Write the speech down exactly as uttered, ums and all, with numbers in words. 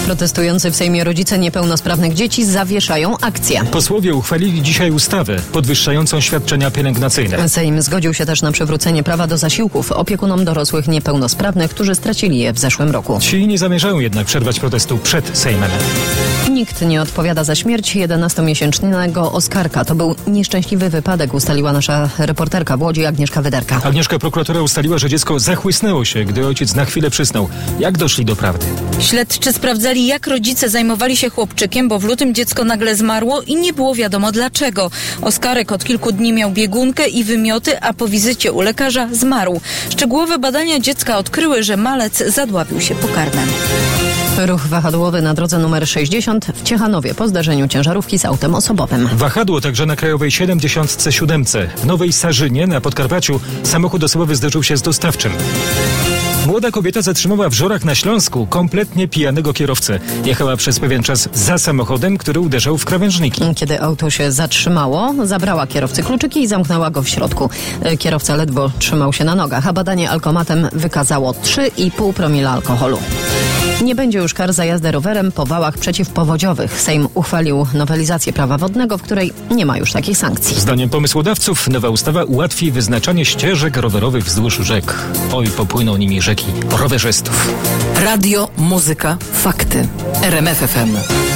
Protestujący w Sejmie rodzice niepełnosprawnych dzieci zawieszają akcję. Posłowie uchwalili dzisiaj ustawę podwyższającą świadczenia pielęgnacyjne. Sejm zgodził się też na przywrócenie prawa do zasiłków opiekunom dorosłych niepełnosprawnych, którzy stracili je w zeszłym roku. Ci nie zamierzają jednak przerwać protestu przed Sejmem. Nikt nie odpowiada za śmierć jedenastomiesięcznego Oskarka. To był nieszczęśliwy wypadek, ustaliła nasza reporterka w Łodzi Agnieszka Wyderka. Agnieszka, prokuratura ustaliła, że dziecko zachłysnęło się, gdy ojciec na chwilę przysnął. Jak doszli do prawdy? Śledczy sprawdzali, jak rodzice zajmowali się chłopczykiem, bo w lutym dziecko nagle zmarło i nie było wiadomo dlaczego. Oskarek od kilku dni miał biegunkę i wymioty, a po wizycie u lekarza zmarł. Szczegółowe badania dziecka odkryły, że malec zadławił się pokarmem. Ruch wahadłowy na drodze numer sześćdziesiąt w Ciechanowie po zdarzeniu ciężarówki z autem osobowym. Wahadło także na krajowej siedemdziesiąt siedem. W Nowej Sarzynie na Podkarpaciu samochód osobowy zderzył się z dostawczym. Młoda kobieta zatrzymała w Żorach na Śląsku kompletnie pijanego kierowcę. Jechała przez pewien czas za samochodem, który uderzał w krawężniki. Kiedy auto się zatrzymało, zabrała kierowcy kluczyki i zamknęła go w środku. Kierowca ledwo trzymał się na nogach, a badanie alkomatem wykazało trzy i pół promila alkoholu. Nie będzie już kar za jazdę rowerem po wałach przeciwpowodziowych. Sejm uchwalił nowelizację prawa wodnego, w której nie ma już takich sankcji. Zdaniem pomysłodawców nowa ustawa ułatwi wyznaczanie ścieżek rowerowych wzdłuż rzek. Oj, popłyną nimi rzeki rowerzystów. Radio, muzyka, fakty. R M F F M.